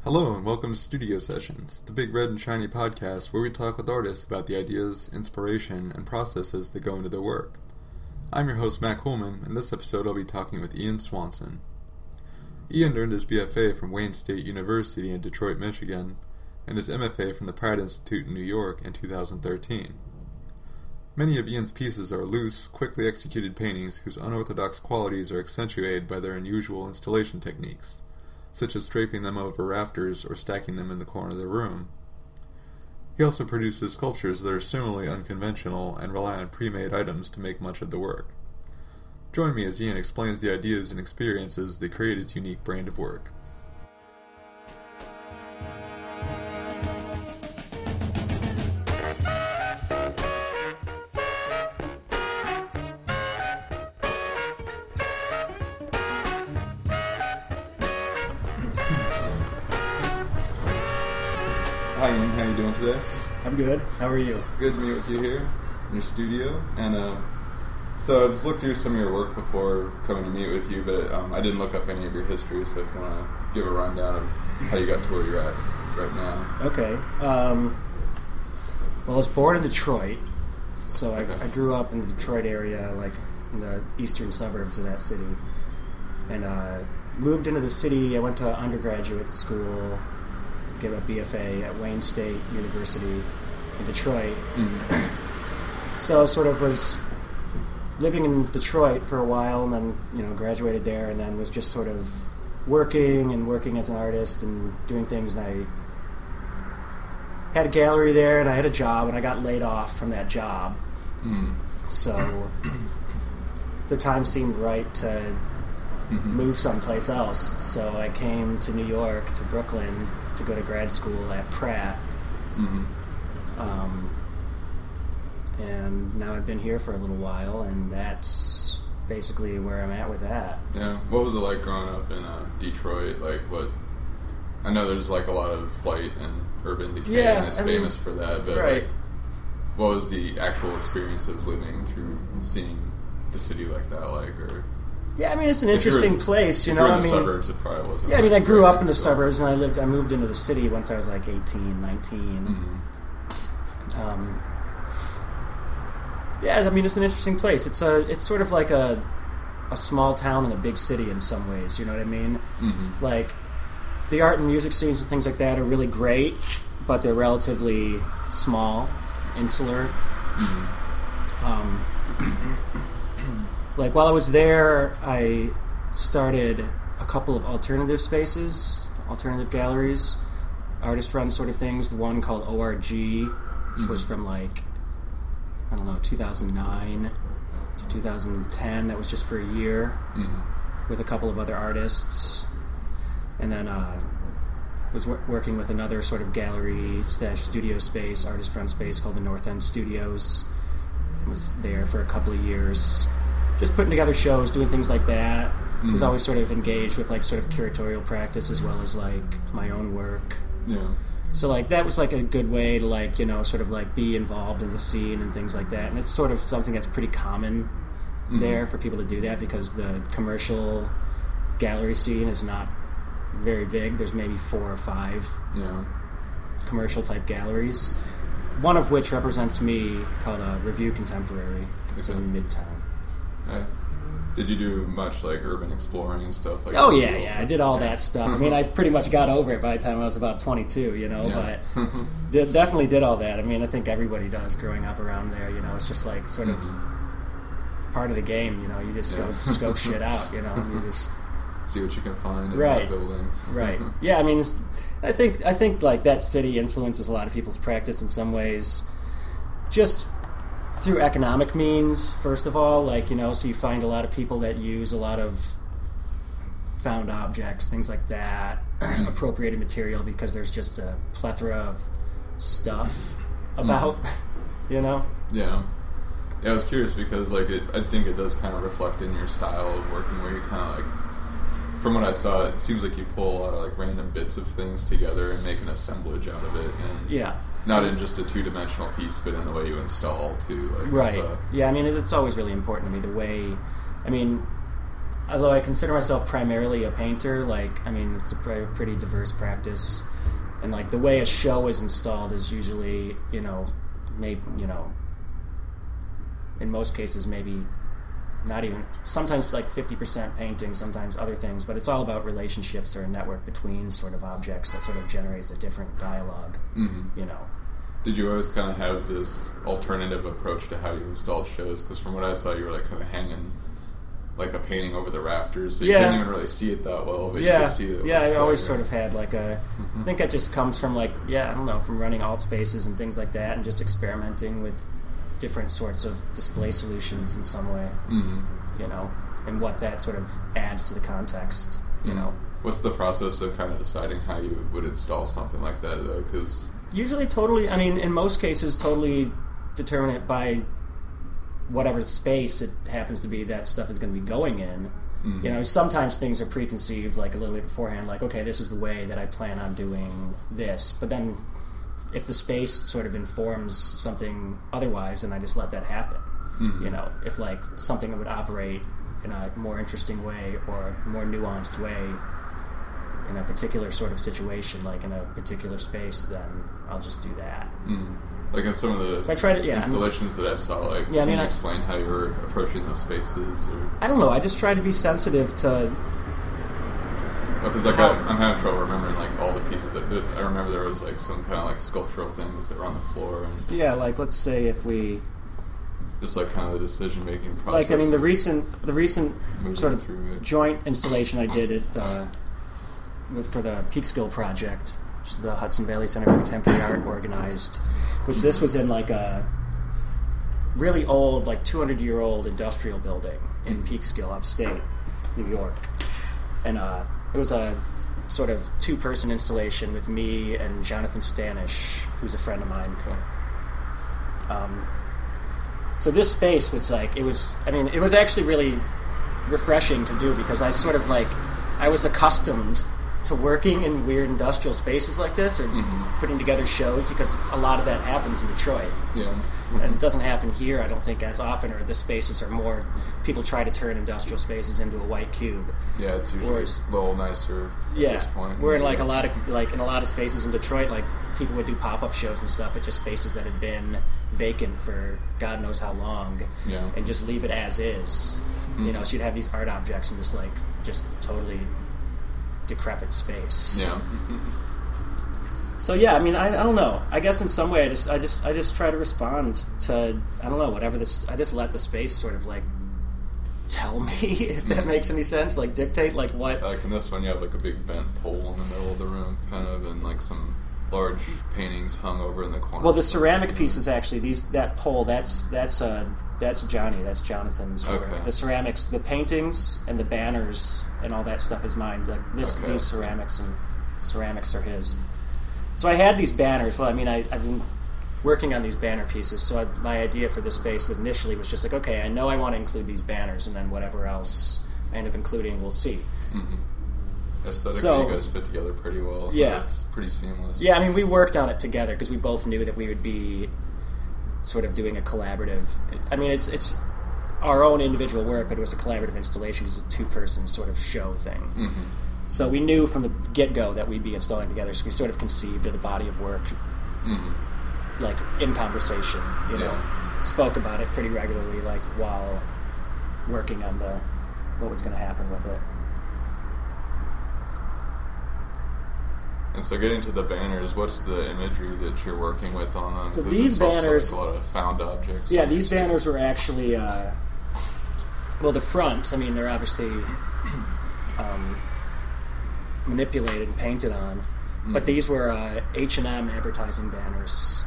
Hello and welcome to Studio Sessions, the big red and shiny podcast where we talk with artists about the ideas, inspiration, and processes that go into their work. I'm your host Matt Coleman, and this episode I'll be talking with Ian Swanson. Ian earned his BFA from Wayne State University in Detroit, Michigan, and his MFA from the Pratt Institute in New York in 2013. Many of Ian's pieces are loose, quickly executed paintings whose unorthodox qualities are accentuated by their unusual installation techniques, such as draping them over rafters or stacking them in the corner of the room. He also produces sculptures that are similarly unconventional and rely on pre-made items to make much of the work. Join me as Ian explains the ideas and experiences that create his unique brand of work. Hi Ian, how are you doing today? I'm good. How are you? Good to meet with you here in your studio. And so I've looked through some of your work before coming to meet with you, but I didn't look up any of your history, so if you want to give a rundown of how you got to where you're at right now. Okay. Well, I was born in Detroit, so I grew up in the Detroit area, like in the eastern suburbs of that city. And moved into the city. I went to undergraduate school, get a BFA at Wayne State University in Detroit. So sort of was living in Detroit for a while, and then graduated there, and then was just sort of working as an artist and doing things. And I had a gallery there, and I had a job, and I got laid off from that job. So the time seemed right to move someplace else. So I came to New York, to Brooklyn, to go to grad school at Pratt. And now I've been here for a little while, and that's basically where I'm at with that. Yeah. What was it like growing up in Detroit? Like, what? I know there's like a lot of flight and urban decay, and it's famous for that. But right. Like, what was the actual experience of living through seeing the city like that? Like, or yeah, I mean, it's an interesting place. If you're in the suburbs, it probably wasn't. Yeah, I mean, I grew up in the suburbs, and I moved into the city once I was like 18, 19. Yeah, I mean, it's an interesting place. It's sort of like a small town in a big city in some ways. You know what I mean? Like, the art and music scenes and things like that are really great, but they're relatively small, insular. Like, while I was there, I started a couple of alternative spaces, alternative galleries, artist-run sort of things. The one called ORG, which was from, like, I don't know, 2009 to 2010. That was just for a year with a couple of other artists. And then was working with another sort of gallery/studio space, artist-run space called the North End Studios. Was there for a couple of years, just putting together shows, doing things like that. Was always sort of engaged with like sort of curatorial practice as well as like my own work. Yeah. So like that was like a good way to like sort of like be involved in the scene and things like that. And it's sort of something that's pretty common there for people to do that because the commercial gallery scene is not very big. There's maybe 4 or 5 commercial type galleries. One of which represents me, called Review Contemporary. It's in Midtown. Did you do much like urban exploring and stuff like that? Oh yeah, I did all that stuff. I mean, I pretty much got over it by the time I was about 22, but definitely did all that. I mean, I think everybody does growing up around there, it's just like sort of part of the game, you just go scope shit out, and you just see what you can find in the buildings. Right. Yeah, I mean, I think like that city influences a lot of people's practice in some ways, just through economic means, first of all, like, so you find a lot of people that use a lot of found objects, things like that, appropriated material, because there's just a plethora of stuff about, Yeah. Yeah, I was curious because, like, I think it does kind of reflect in your style of working where you kind of, like, from what I saw, it seems like you pull a lot of, like, random bits of things together and make an assemblage out of it. And not in just a two-dimensional piece, but in the way you install, too. Like, right. Yeah, I mean, it's always really important to me, the way... I mean, although I consider myself primarily a painter, like, I mean, it's a pretty diverse practice. And, like, the way a show is installed is usually, maybe, in most cases, maybe not even, sometimes like 50% painting, sometimes other things, but it's all about relationships or a network between sort of objects that sort of generates a different dialogue, Did you always kind of have this alternative approach to how you installed shows? Because from what I saw, you were like kind of hanging like a painting over the rafters, so you couldn't even really see it that well, but you could see it. Yeah, I always sort of had like a... I think it just comes from like, I don't know, from running alt spaces and things like that, and just experimenting with different sorts of display solutions in some way, and what that sort of adds to the context, What's the process of kind of deciding how you would install something like that, though? Because usually in most cases, totally determine it by whatever space it happens to be that stuff is going to be going in. Sometimes things are preconceived, like a little bit beforehand, like, okay, this is the way that I plan on doing this. But then if the space sort of informs something otherwise, then I just let that happen. If like something would operate in a more interesting way or a more nuanced way in a particular sort of situation, like in a particular space, then I'll just do that. Like in some of the installations that I saw, like, can you explain how you were approaching those spaces? Or? I don't know. I just try to be sensitive to... Because I'm having trouble remembering like all the pieces that... I remember there was like some kind of like sculptural things that were on the floor. And like let's say if we... Just like kind of the decision-making process. Like, I mean, the recent sort of joint installation I did for the Peekskill project, which is the Hudson Valley Center for Contemporary Art organized, which this was in like a really old, like 200-year-old industrial building in Peekskill, upstate New York. And it was a sort of two-person installation with me and Jonathan Stanish, who's a friend of mine. So this space was like, it was actually really refreshing to do, because I sort of like, I was accustomed to working in weird industrial spaces like this, or putting together shows, because a lot of that happens in Detroit. And it doesn't happen here, I don't think, as often, or the spaces are more, people try to turn industrial spaces into a white cube. Yeah, it's usually a little nicer at this point. Where in like a lot of spaces in Detroit, like people would do pop-up shows and stuff at just spaces that had been vacant for God knows how long, and just leave it as is. So you'd have these art objects in this like just totally decrepit space. So I mean, I don't know. I guess in some way, I just try to respond to, I don't know, whatever this. I just let the space sort of like tell me, if that makes any sense. Like dictate, like what. Like in this one, you have like a big bent pole in the middle of the room, kind of, and like some large paintings hung over in the corner. Well, the ceramic pieces actually, that pole, that's Johnny, that's Jonathan's work. The ceramics, the paintings and the banners and all that stuff is mine. Like these ceramics are his. So I had these banners. Well, I mean, I've been working on these banner pieces. So my idea for this space initially was just like, okay, I know I want to include these banners, and then whatever else I end up including, we'll see. Aesthetically, you guys fit together pretty well. It's pretty seamless. Yeah, I mean, we worked on it together because we both knew that we would be sort of doing a collaborative. I mean, it's our own individual work, but it was a collaborative installation. It was a two-person sort of show thing. So we knew from the get-go that we'd be installing together, so we sort of conceived of the body of work, like, in conversation, spoke about it pretty regularly, like, while working on what was going to happen with it. And so getting to the banners, what's the imagery that you're working with on them? So these banners... Like a lot of found objects. Yeah, these banners were actually... the front, I mean, they're obviously manipulated and painted on. But these were H&M advertising banners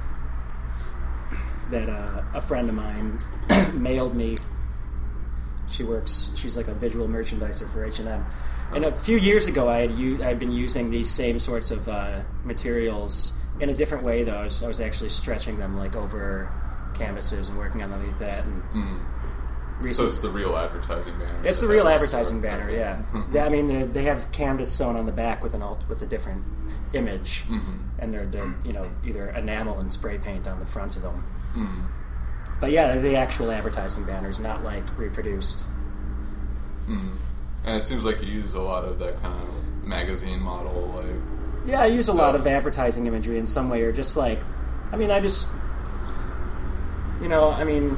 that a friend of mine mailed me. She's like a visual merchandiser for H&M. And a few years ago, I had been using these same sorts of materials in a different way, though. I was actually stretching them like over canvases and working on them like that. And so it's the real advertising banner. It's the real advertising banner, yeah. I mean, they have canvas sewn on the back with a different image, and they're either enamel and spray paint on the front of them. But yeah, they're the actual advertising banners, not like reproduced. Mm. And it seems like you use a lot of that kind of magazine model, like... Yeah, I use stuff. a lot of advertising imagery in some way, or just like... I mean, I just... You know, I mean,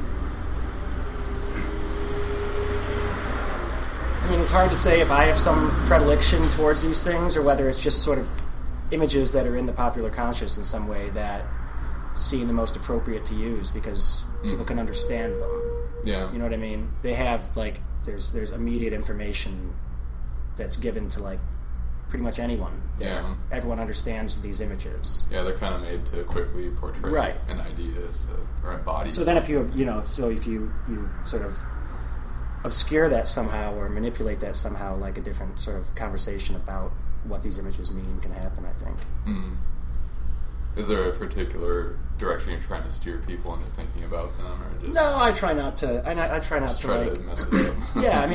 it's hard to say if I have some predilection towards these things, or whether it's just sort of images that are in the popular conscious in some way that seem the most appropriate to use because people can understand them. Yeah. You know what I mean? They have, like, there's immediate information that's given to, like, pretty much anyone. Yeah. Everyone understands these images. Yeah, they're kind of made to quickly portray an idea or embody. So then if you sort of obscure that somehow or manipulate that somehow, like a different sort of conversation about what these images mean can happen, I think. Mm. Is there a particular direction you're trying to steer people into thinking about them, or just... No, I try not to. I try not to, like... to mess it up. Yeah, I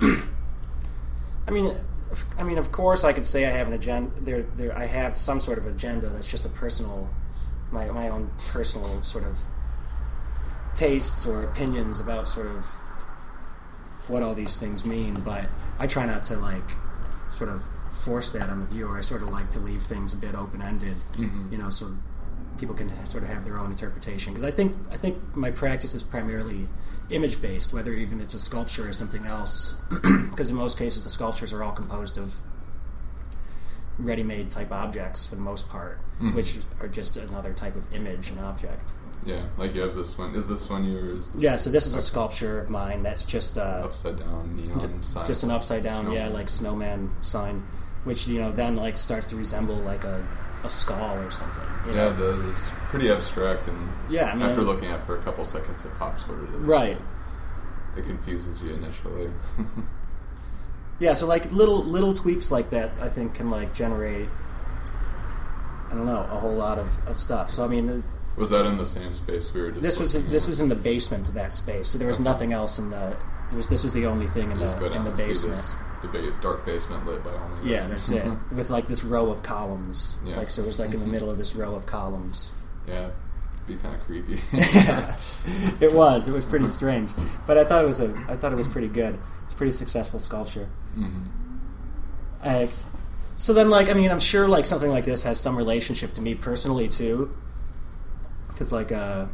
mean, of course, I could say I have an agenda. I have some sort of agenda that's just a personal, my own personal sort of tastes or opinions about sort of what all these things mean. But I try not to, like, sort of force that on the viewer. I sort of like to leave things a bit open-ended, you know, so people can sort of have their own interpretation. Because I think my practice is primarily image-based, whether even it's a sculpture or something else. Because in most cases, the sculptures are all composed of ready-made type objects for the most part, which are just another type of image and object. Yeah, like you have this one. Is this one yours? Yeah, so this is a sculpture of mine that's just upside down neon sign. Just an upside down, like snowman sign, which, you know, then like starts to resemble like a skull or something. You know? Yeah, it does. It's pretty abstract, and after looking at it for a couple seconds, it pops what it is. Right. It confuses you initially. Yeah, so like little tweaks like that, I think, can like generate, I don't know, a whole lot of stuff. So I mean, was that in the same space we were just? This was in the basement of that space. So there was nothing else in the. This was the only thing in the basement. The dark basement lit by only. Yeah, that's it. With like this row of columns. Yeah. Like, so it was like in the middle of this row of columns. Yeah, it'd be kind of creepy. Yeah, it was. It was pretty strange, but I thought it was pretty good. It's a pretty successful sculpture. Mm-hmm. So then, like, I mean, I'm sure like something like this has some relationship to me personally too, because like I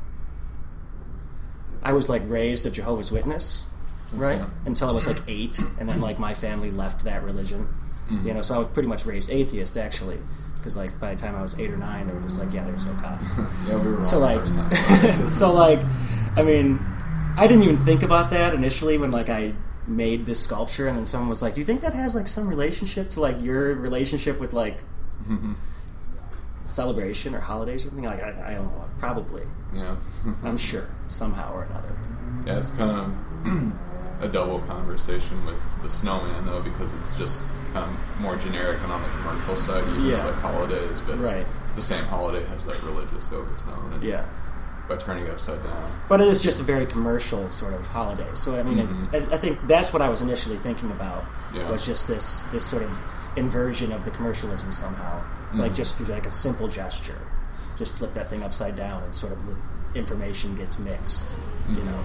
was like raised a Jehovah's Witness. Right? Until I was like 8, and then like my family left that religion. You know, so I was pretty much raised atheist actually, because like by the time I was 8 or 9, they were just like, yeah, there's no God. Yeah, we were wrong so like, the first time. so like, I mean, I didn't even think about that initially when like I made this sculpture, and then someone was like, "Do you think that has like some relationship to like your relationship with like celebration or holidays or something?" Like, I don't know, probably. Yeah, I'm sure somehow or another. Yeah, it's kind of a double conversation with the snowman, though, because it's just kind of more generic and on the commercial side, even like holidays, but the same holiday has that religious overtone. And by turning it upside down. But it is just a very commercial sort of holiday. So, I mean, I think that's what I was initially thinking about, was just this sort of inversion of the commercialism somehow, like just through like a simple gesture. Just flip that thing upside down and sort of the information gets mixed, you know.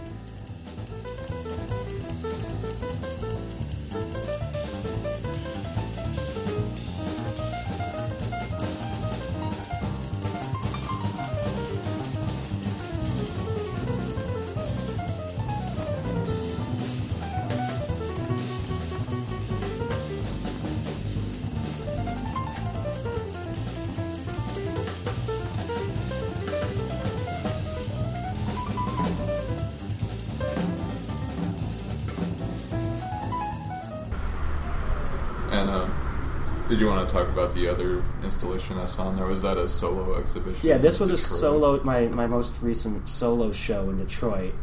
Did you want to talk about the other installation I saw on there? Was that a solo exhibition? Yeah, this was a solo, my most recent solo show in Detroit,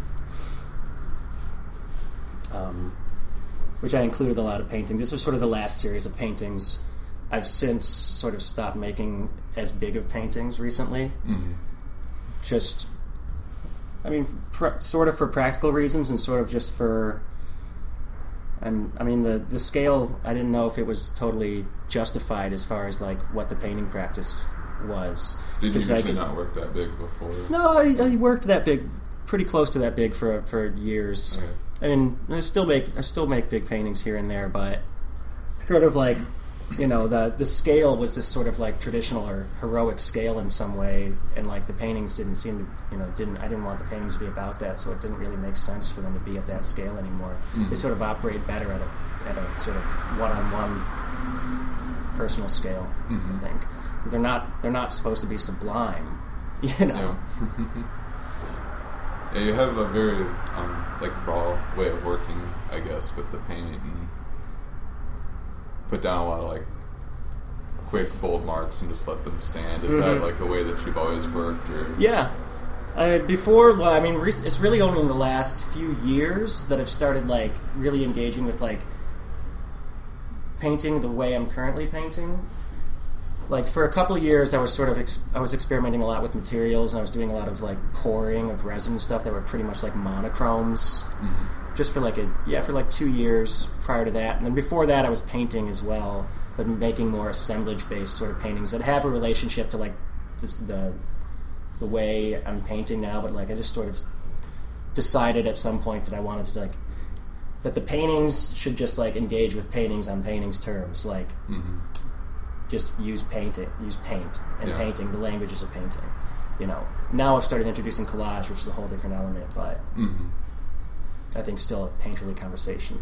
which I included a lot of paintings. This was sort of the last series of paintings. I've since sort of stopped making as big of paintings recently. Just, I mean, sort of for practical reasons and sort of just for... And I mean, the scale, I didn't know if it was totally justified as far as like what the painting practice was. Did you usually not work that big before? No, I worked that big, pretty close to that big for years. I mean, I still make big paintings here and there, but sort of like, the scale was this sort of like traditional or heroic scale in some way, and like the paintings didn't seem to, I didn't want the paintings to be about that, so it didn't really make sense for them to be at that scale anymore. They sort of operate better at a sort of one-on-one personal scale, I think, because they're not supposed to be sublime, Yeah. Yeah, you have a very raw way of working, I guess, with the paint, and put down a lot of like quick bold marks and just let them stand. Is that like the way that you've always worked? Or? Yeah. It's really only in the last few years that I've started like really engaging with like painting the way I'm currently painting. Like for a couple of years, I was sort of I was experimenting a lot with materials, and I was doing a lot of like pouring of resin stuff that were pretty much like monochromes. Just for like 2 years prior to that, and then before that, I was painting as well, but making more assemblage-based sort of paintings that have a relationship to like the way I'm painting now. But like I just sort of decided at some point that I wanted to like that the paintings should just like engage with paintings on paintings terms, like. Just use paint and painting. The language is a painting. Now I've started introducing collage, which is a whole different element, but I think still a painterly conversation.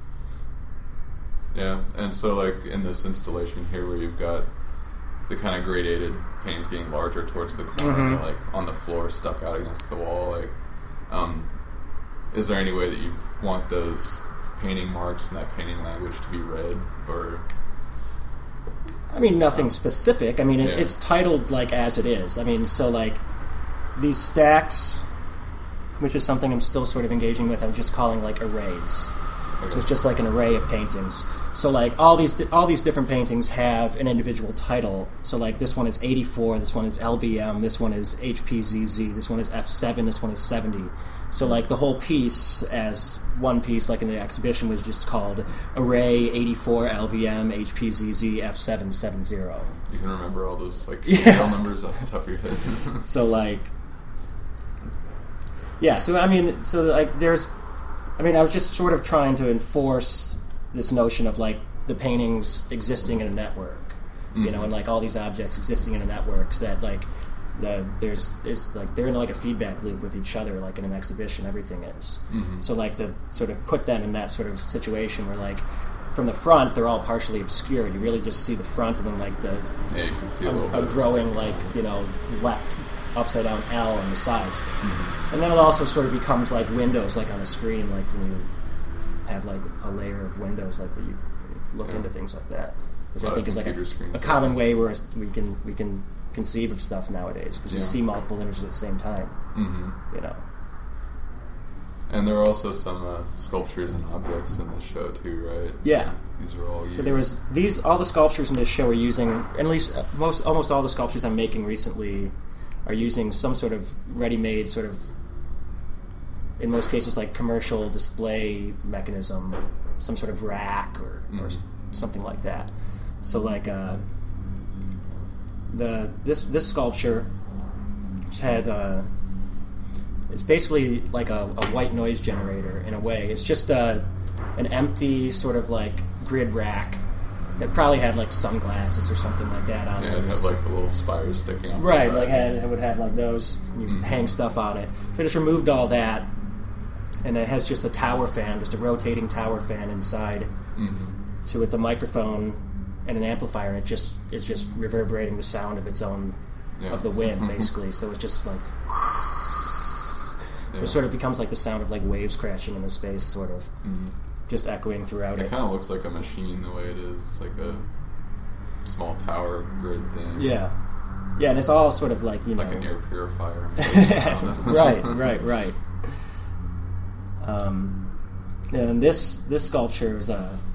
Yeah, and so like in this installation here, where you've got the kind of gradated paintings getting larger towards the corner, and, like on the floor, stuck out against the wall, like, is there any way that you want those painting marks and that painting language to be read, or? I mean, nothing specific. I mean, it's titled like as it is. I mean, so like these stacks, which is something I'm still sort of engaging with, I'm just calling like arrays. Okay. So it's just like an array of paintings. So like all these different paintings have an individual title. So like this one is 84, this one is LVM, this one is HPZZ, this one is F7, this one is 70. So like the whole piece as one piece, like in the exhibition, was just called Array 84 LVM HPZZ F770. You can remember all those like serial numbers off the top of your head. So like, yeah. So I mean, I was just sort of trying to enforce this notion of like the paintings existing in a network, and like all these objects existing in a network, so that like it's like they're in like a feedback loop with each other, like in an exhibition everything is. So like to sort of put them in that sort of situation where like from the front they're all partially obscured, you really just see the front, and then like you can see a growing like left upside down L on the sides, and then it also sort of becomes like windows, like on a screen, like when you have like a layer of windows, like where you look into things like that, which I think is like a common way where we can conceive of stuff nowadays, because we see multiple images at the same time. And there are also some sculptures and objects in the show too, right? Yeah, these are all used. So there was all the sculptures in this show are using, at least almost all the sculptures I'm making recently are using some sort of ready-made sort of, in most cases, like commercial display mechanism, some sort of rack or something like that. So like this sculpture had it's basically like a white noise generator in a way. It's just an empty sort of like grid rack that probably had like sunglasses or something like that on it. Yeah, it had like the little spires sticking off. Right, the sides. like it would have like those. You hang stuff on it. So I just removed all that, and it has just a tower fan, just a rotating tower fan inside. So with a microphone and an amplifier, and it's just reverberating the sound of its own of the wind, basically. So it's just like it sort of becomes like the sound of like waves crashing into space, sort of just echoing throughout it. It kind of looks like a machine the way it is. It's like a small tower grid thing. Yeah, and it's all sort of like like an air purifier. Right. And this sculpture is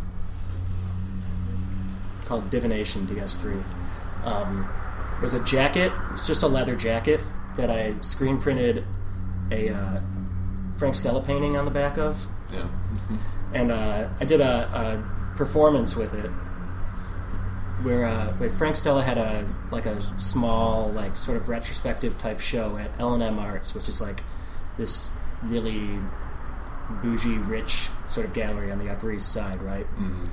called Divination DS3. There's a jacket. It's just a leather jacket that I screen printed a Frank Stella painting on the back of. Yeah. And I did a performance with it where Frank Stella had a small like sort of retrospective type show at L&M Arts, which is like this really bougie, rich sort of gallery on the Upper East Side, right? Mm-hmm.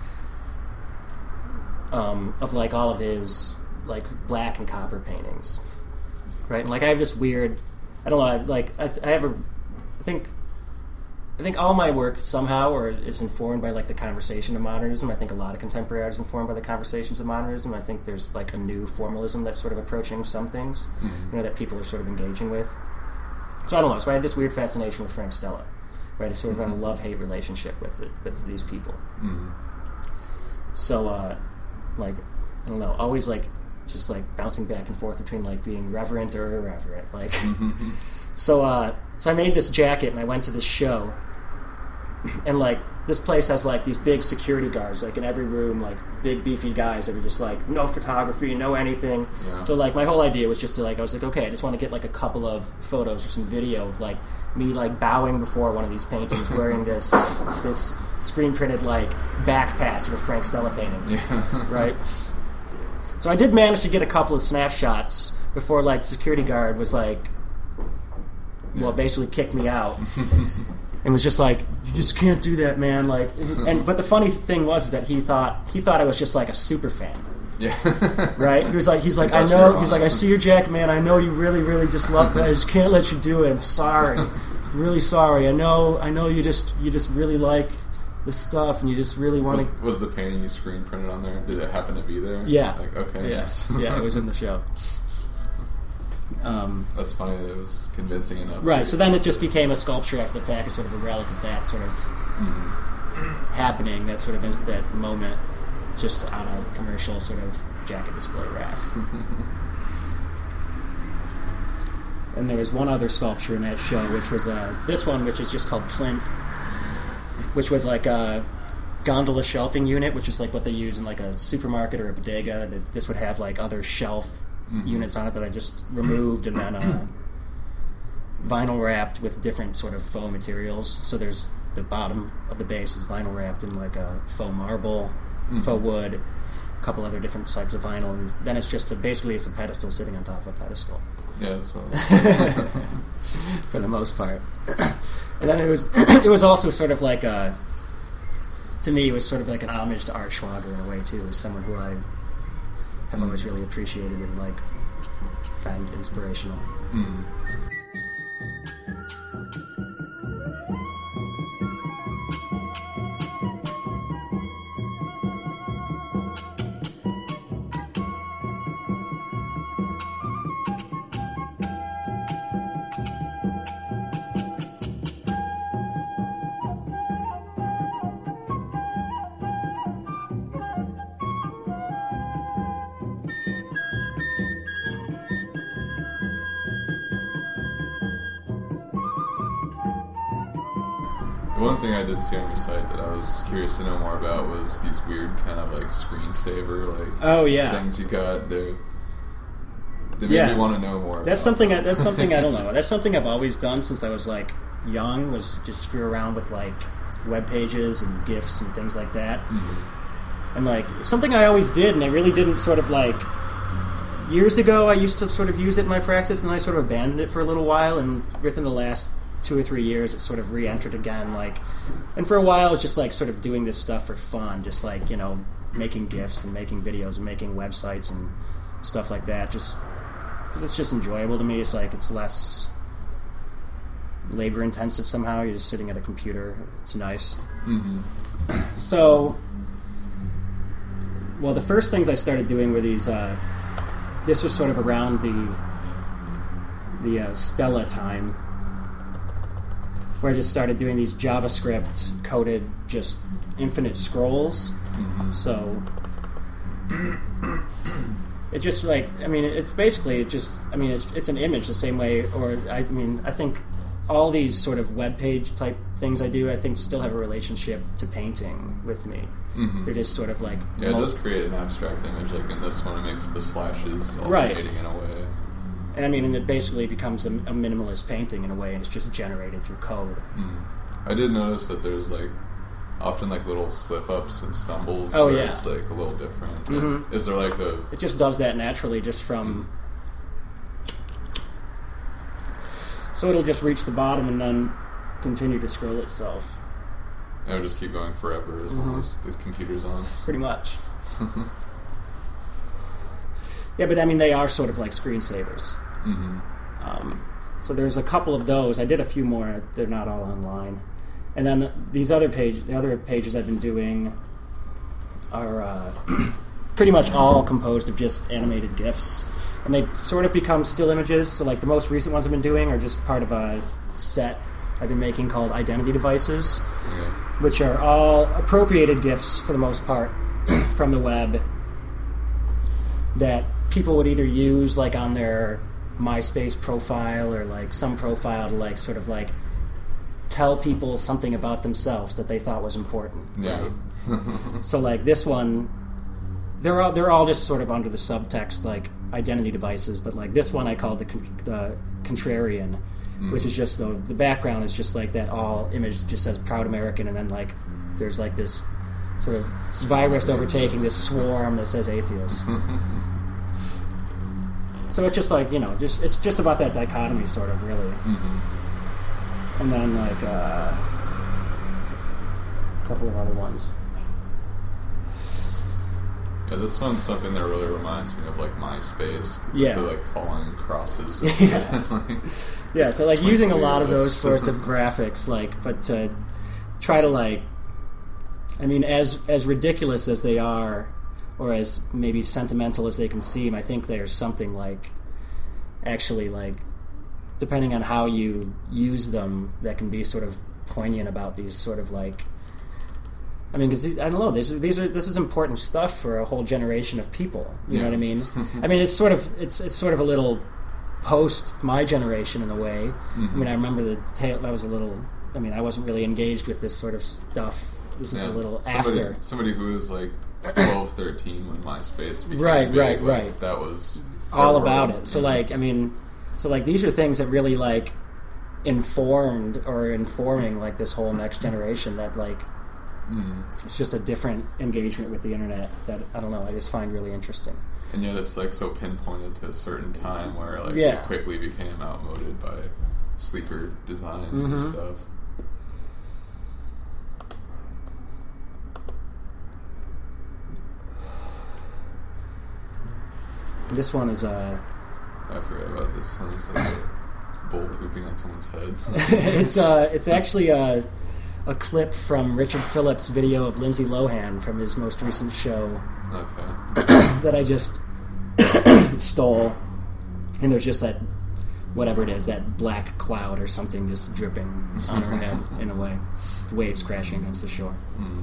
Of like all of his like black and copper paintings, right? And like I have this weird, I don't know, I think all my work somehow or is informed by like the conversation of modernism. I think a lot of contemporary art is informed by the conversations of modernism. I think there's like a new formalism that's sort of approaching some things, that people are sort of engaging with. So I don't know. So I had this weird fascination with Frank Stella, right? I sort of had a love-hate relationship with these people. Mm-hmm. So, like, I don't know, always like just like bouncing back and forth between like being reverent or irreverent, like. So I made this jacket and I went to this show, and like this place has like these big security guards like in every room, like big beefy guys that are just like no photography, no anything. Yeah. So like my whole idea was just to like, I was like, okay, I just want to get like a couple of photos or some video of like me like bowing before one of these paintings wearing this screen printed like back patch of a Frank Stella painting. Yeah. Right? So I did manage to get a couple of snapshots before like the security guard was like, well, basically kicked me out and was just like, you just can't do that, man. Like, but the funny thing was that he thought I was just like a super fan. Yeah. Right? He's like, I know. He's like, I see your jacket, man. I know you really, really just love that. I just can't let you do it. I'm sorry. I'm really sorry. I know. You just really like the stuff, and you just really want to. Was the painting you screen printed on there? Did it happen to be there? Yeah. Like, okay. Yes. Yeah, it was in the show. That's funny that it was convincing enough. Right, so then it just became a sculpture after the fact, sort of a relic of that sort of happening, that sort of that moment, just on a commercial sort of jacket display rack. And there was one other sculpture in that show, which was this one, which is just called Plinth, which was like a gondola shelving unit, which is like what they use in like a supermarket or a bodega. This would have like other shelf units on it that I just removed and then vinyl wrapped with different sort of faux materials. So there's the bottom of the base is vinyl wrapped in like a faux marble, faux wood, a couple other different types of vinyl, and then it's just basically it's a pedestal sitting on top of a pedestal. Yeah, that's what for the most part. And then it was also sort of like to me it was sort of like an homage to Art Schwager in a way too, as someone who I have always really appreciated and like found inspirational. One thing I did see on your site that I was curious to know more about was these weird kind of like screensaver things you got there. They made me want to know more. That's something I don't know. That's something I've always done since I was like young. Was just screw around with like web pages and GIFs and things like that. And like something I always did, and I really didn't sort of like. Years ago, I used to sort of use it in my practice, and then I sort of abandoned it for a little while. And within the last 2 or 3 years, it sort of re-entered again. Like, and for a while, I was just like sort of doing this stuff for fun, just like making GIFs and making videos and making websites and stuff like that. Just it's just enjoyable to me. It's like it's less labor intensive somehow. You're just sitting at a computer. It's nice. So, well, the first things I started doing were these. This was sort of around the Stella time, where I just started doing these JavaScript coded just infinite scrolls. So it just like it's basically it's an image the same way. Or I think all these sort of web page type things I do, I think still have a relationship to painting with me. They're just sort of like it does create an abstract image. Like in this one, it makes the slashes alternating in a way. And and it basically becomes a minimalist painting in a way, and it's just generated through code. I did notice that there's like often like little slip-ups and stumbles. Oh yeah, it's like a little different. Is there like It just does that naturally, just from. So it'll just reach the bottom, and then continue to scroll itself. It'll just keep going forever as long as the computer's on. Pretty much. Yeah, but I mean, they are sort of like screensavers. So there's a couple of those. I did a few more. They're not all online. And then the other pages I've been doing are pretty much all composed of just animated GIFs. And they sort of become still images. So like the most recent ones I've been doing are just part of a set I've been making called Identity Devices, which are all appropriated GIFs for the most part from the web that people would either use like on their MySpace profile or like some profile to like sort of like tell people something about themselves that they thought was important. Yeah. Right? So like this one, they're all just sort of under the subtext like identity devices, but like this one I called the Contrarian, which is just the background is just like that all image just says Proud American, and then like there's like this sort of virus overtaking this swarm that says atheist. So it's just like, it's just about that dichotomy sort of really. And then like a couple of other ones. Yeah, this one's something that really reminds me of like MySpace. Yeah. The like falling crosses. Yeah, so like using a lot of those sorts of graphics, like, but to try to like, I mean, as ridiculous as they are, or as maybe sentimental as they can seem, I think there's something like, actually like, depending on how you use them, that can be sort of poignant about these sort of like, I mean, because I don't know, this is important stuff for a whole generation of people. You know what I mean? I mean, it's sort of a little post my generation in a way. I mean, I remember I was a little. I mean, I wasn't really engaged with this sort of stuff. This is a little after. Somebody who was like 12, 13 when MySpace became right. That was all about it. So like, I mean, these are things that really like informed or informing like this whole next generation that like. It's just a different engagement with the internet that, I don't know, I just find really interesting. And yet it's like so pinpointed to a certain time where like it quickly became outmoded by sleeker designs and stuff. This one is I forgot about this one. It's like a bull pooping on someone's head. It's actually a clip from Richard Phillips' video of Lindsay Lohan from his most recent show. That I just stole. And there's just that, whatever it is, that black cloud or something just dripping on her head in a way. The waves crashing against the shore.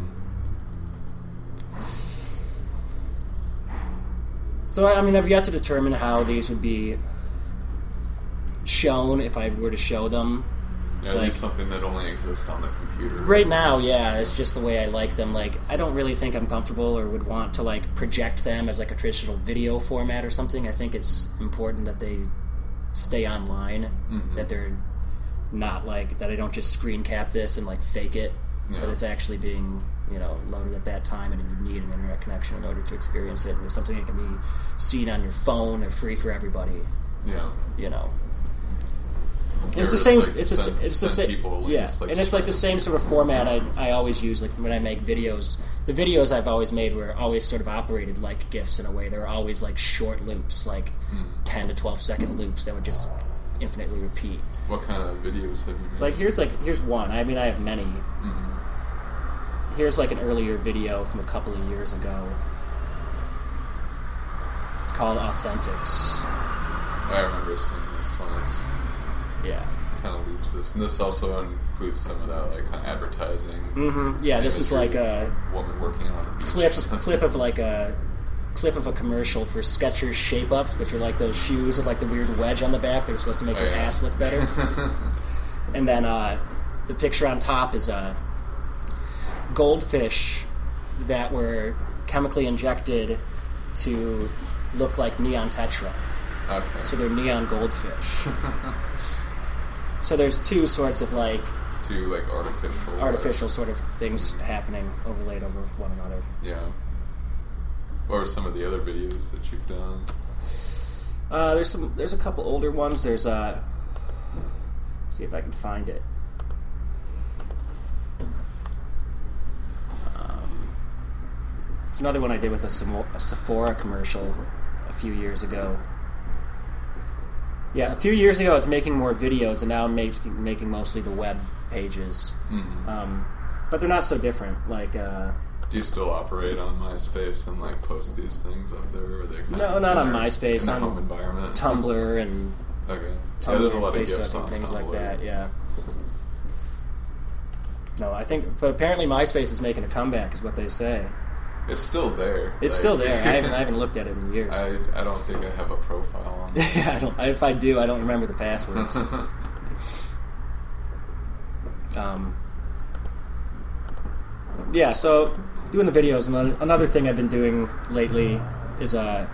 So, I mean, I've yet to determine how these would be shown if I were to show them. Yeah, like, something that only exists on the computer. Right now, yeah, it's just the way I like them. Like, I don't really think I'm comfortable or would want to, like, project them as, like, a traditional video format or something. I think it's important that they stay online, that they're not, like, that I don't just screen cap this and, like, fake it, but it's actually being, loaded at that time, and you need an internet connection in order to experience it. And it's something that can be seen on your phone or free for everybody. Yeah. It's the same. Like it's the same. Like, and it's like the same sort of format I always use. Like when I make videos, the videos I've always made were always sort of operated like GIFs in a way. They were always like short loops, like 10 to 12-second loops that would just infinitely repeat. What kind of videos have you made? Like here's one. I mean, I have many. Here's like an earlier video from a couple of years ago called Authentics. I remember seeing this one. It's kind of leaps this, and this also includes some of that like kind of advertising. Yeah, this is like a woman working on the beach. Clip of a commercial for Skechers Shape Ups, which are like those shoes with like the weird wedge on the back that are supposed to make your ass look better. And then the picture on top is goldfish that were chemically injected to look like neon tetra. Okay. So they're neon goldfish. So there's two sorts of like artificial sort of things happening overlaid over one another. Yeah. What are some of the other videos that you've done? There's a couple older ones. There's see if I can find it. It's another one I did with a Sephora commercial a few years ago. Yeah, a few years ago I was making more videos, and now I'm making mostly the web pages. Mm-hmm. But they're not so different. Like, do you still operate on MySpace and like post these things up there? Or are they no, not on MySpace. In On home environment. Tumblr and okay. Tumblr, Yeah, there's a lot and of GIFs Facebook on and things Tumblr. like that. Yeah. No, I think, but apparently MySpace is making a comeback, is what they say. It's still there. It's still there. I haven't looked at it in years. I don't think I have a profile on it. Yeah, if I do, I don't remember the passwords. Yeah, so doing the videos, and then another thing I've been doing lately is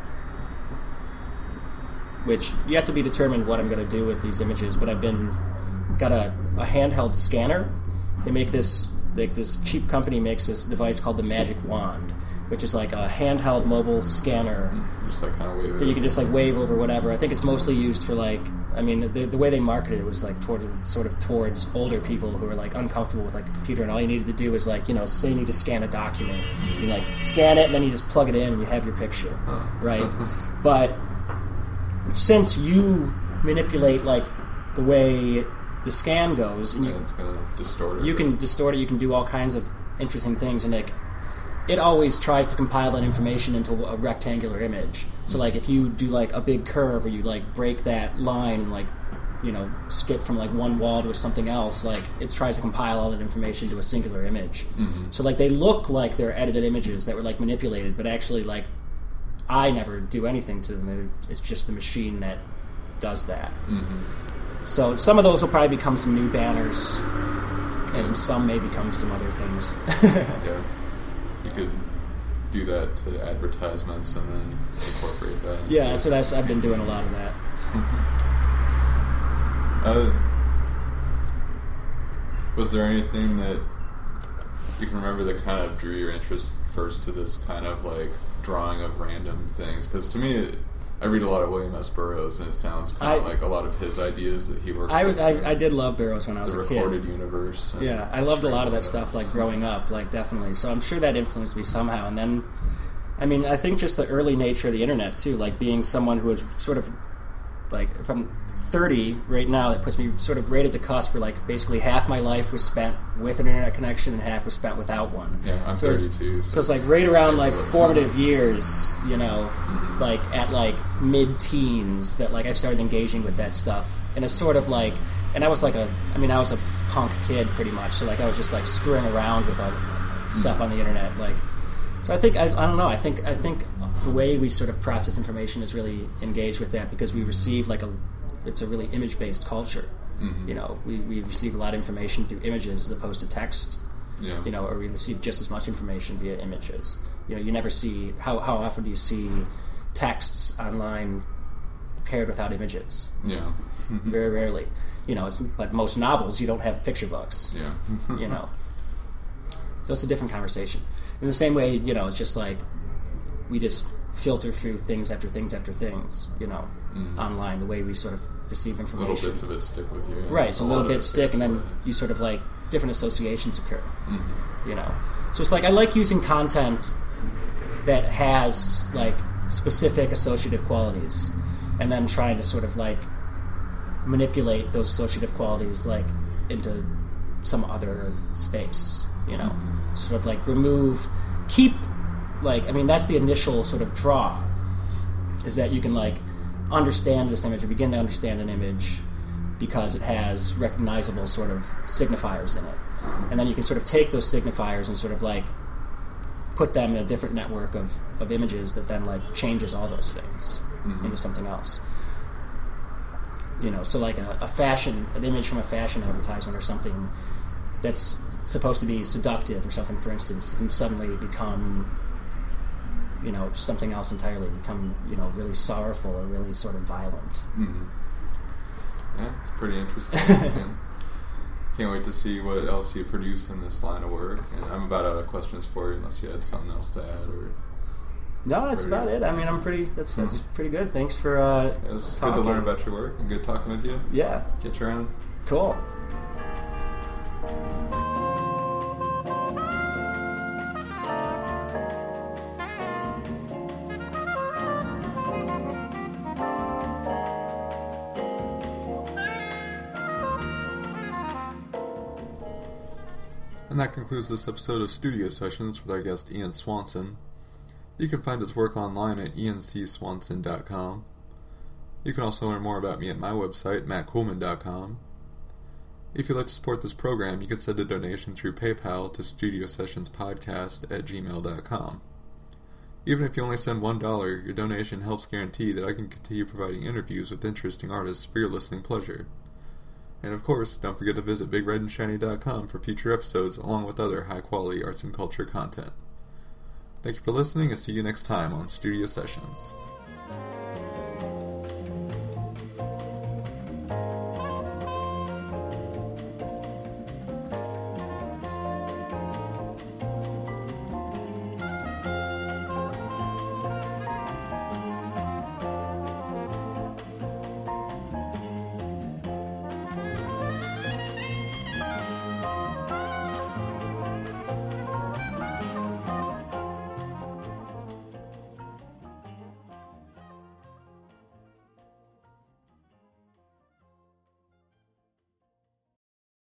which yet to be determined what I'm going to do with these images, but I've got a handheld scanner. They make this cheap company makes this device called the Magic Wand, which is like a handheld mobile scanner. Just like kind of wave it. That you can just like wave over whatever. I think it's mostly used for like, I mean, the way they marketed it was like towards older people who are like uncomfortable with like a computer, and all you needed to do is like, say you need to scan a document, you like scan it and then you just plug it in and you have your picture, right? But since you manipulate like the way the scan goes, and it's gonna distort it. You can distort it. You can do all kinds of interesting things, and like it always tries to compile that information into a rectangular image. So like if you do like a big curve, or you like break that line and like skip from like one wall to something else, like it tries to compile all that information to a singular image. Mm-hmm. So like they look like they're edited images that were like manipulated, but actually like I never do anything to them. It's just the machine that does that. Mm-hmm. So some of those will probably become some new banners, and some may become some other things. Yeah, you could do that to advertisements and then incorporate that. Yeah, so I've been doing a lot of that. Was there anything that you can remember that kind of drew your interest first to this kind of like drawing of random things? Because to me, I read a lot of William S. Burroughs, and it sounds kind of like a lot of his ideas that he works with. I did love Burroughs when I was a kid. The recorded universe. Yeah, I loved a lot of that stuff, like growing up, like definitely. So I'm sure that influenced me somehow. And then, I mean, I think just the early nature of the internet too, like being someone who is sort of like, if I'm 30 right now, that puts me sort of right at the cusp where like basically half my life was spent with an internet connection and half was spent without one. Yeah, I'm 32. So it's like right around like formative years, like at like mid-teens that like I started engaging with that stuff. And it's sort of like, and I was like I was a punk kid pretty much, so like I was just like screwing around with all stuff on the internet, like. So I think I don't know. I think the way we sort of process information is really engaged with that, because we receive it's a really image-based culture. Mm-hmm. We receive a lot of information through images as opposed to text. Yeah. Or we receive just as much information via images. You never see how often do you see texts online paired without images? Yeah. Very rarely. But most novels you don't have picture books. Yeah. So it's a different conversation. In the same way, it's just like we just filter through things after things after things, online, the way we sort of receive information. Little bits of it stick with you. Right, so little bits stick, and then you sort of like different associations occur. Mm-hmm. So it's like I like using content that has like specific associative qualities, and then trying to sort of like manipulate those associative qualities like into some other space, sort of like that's the initial sort of draw, is that you can like understand this image or begin to understand an image because it has recognizable sort of signifiers in it. And then you can sort of take those signifiers and sort of like put them in a different network of images that then like changes all those things into something else. So like an image from a fashion advertisement or something that's supposed to be seductive or something, for instance, can suddenly become, something else entirely, become, really sorrowful or really sort of violent. Mm-hmm. Yeah, it's pretty interesting. Can't wait to see what else you produce in this line of work. And I'm about out of questions for you, unless you had something else to add or. No, that's about it. I mean, that's pretty good. Thanks for it was talking. Good to learn about your work and good talking with you. Yeah. Get you around. Cool. And that concludes this episode of Studio Sessions with our guest Ian Swanson. You can find his work online at iancswanson.com. You can also learn more about me at my website, mattcoolman.com. If you'd like to support this program, you can send a donation through PayPal to studiosessionspodcast@gmail.com. Even if you only send $1, your donation helps guarantee that I can continue providing interviews with interesting artists for your listening pleasure. And of course, don't forget to visit BigRedAndShiny.com for future episodes along with other high-quality arts and culture content. Thank you for listening, and see you next time on Studio Sessions.